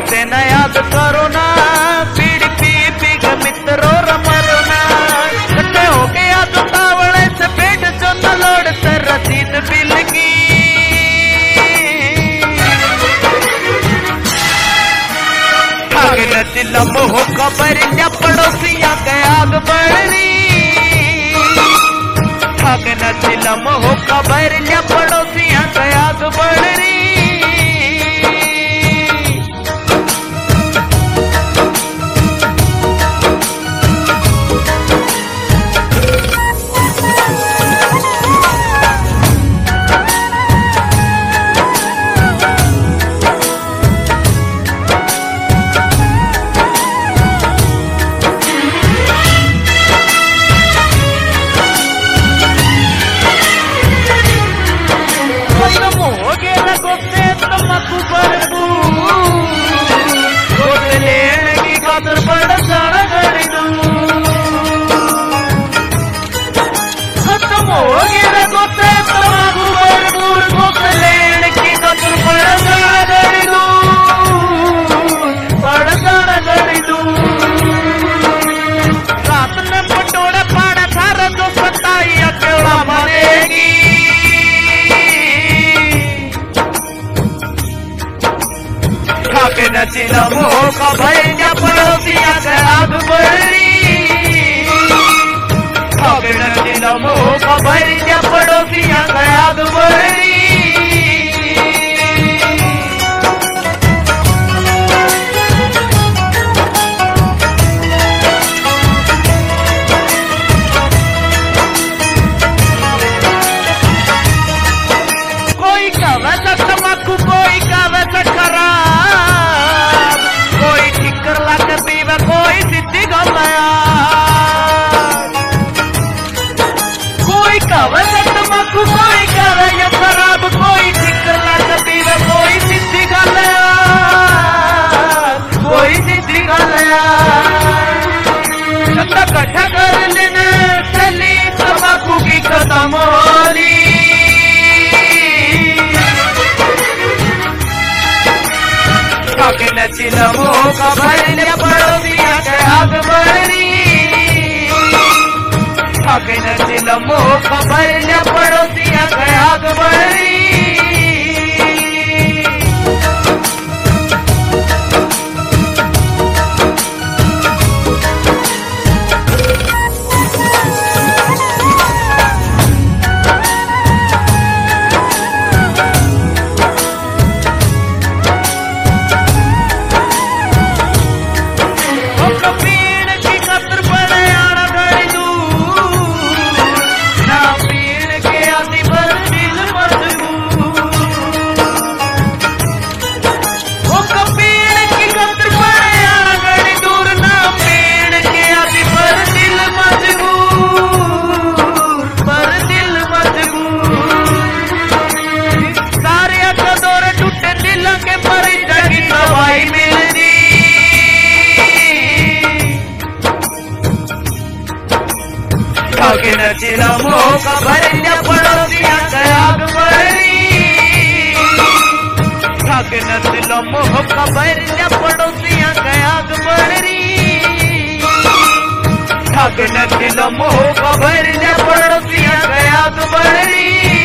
से न याद करो ना, पीड़ी पी पी के मित्रों रमरो ना, कट्टे हो के आज तावड़े से पेट जो न लोड़ से रसीद बिल की। ठाके चिलम हो खबर या पड़ोसिया के आग बढ़ी, ठाके चिलम हो खबर या पड़ोसिया के आग बढ़ी। चिलम हो खबर या पड़ोसिया के आग बढ़ी, चिलम हो खबर या पड़ोसिया के आग बढ़ी। कोई का वैसा तम्बाकू, कोई का वैसा खराब, कोई ठिक्कर ला के पीवे, कोई सिद्धि गलाया, कोई का वैसा तम्बाकू, कोई का वैसा खराब, कोई ठिक्कर ला के पीवे, कोई सिद्धि गलाया, कोई सिद्धि गलाया। चंदा इकट्ठा कर लेने चली तम्बाकू की खत्म होली, ठाके चिलम हो खबर या पड़ोसिया के आग बढ़ी, ठाके चिलम हो खबर या पड़ोसिया के आग बढ़ी। चिलम हो खबर या पड़ोसिया के आग बढ़ी, ठाके चिलम हो खबर या पड़ोसिया के आग बढ़ी, ठाके चिलम हो खबर या पड़ोसिया के आग बढ़ी।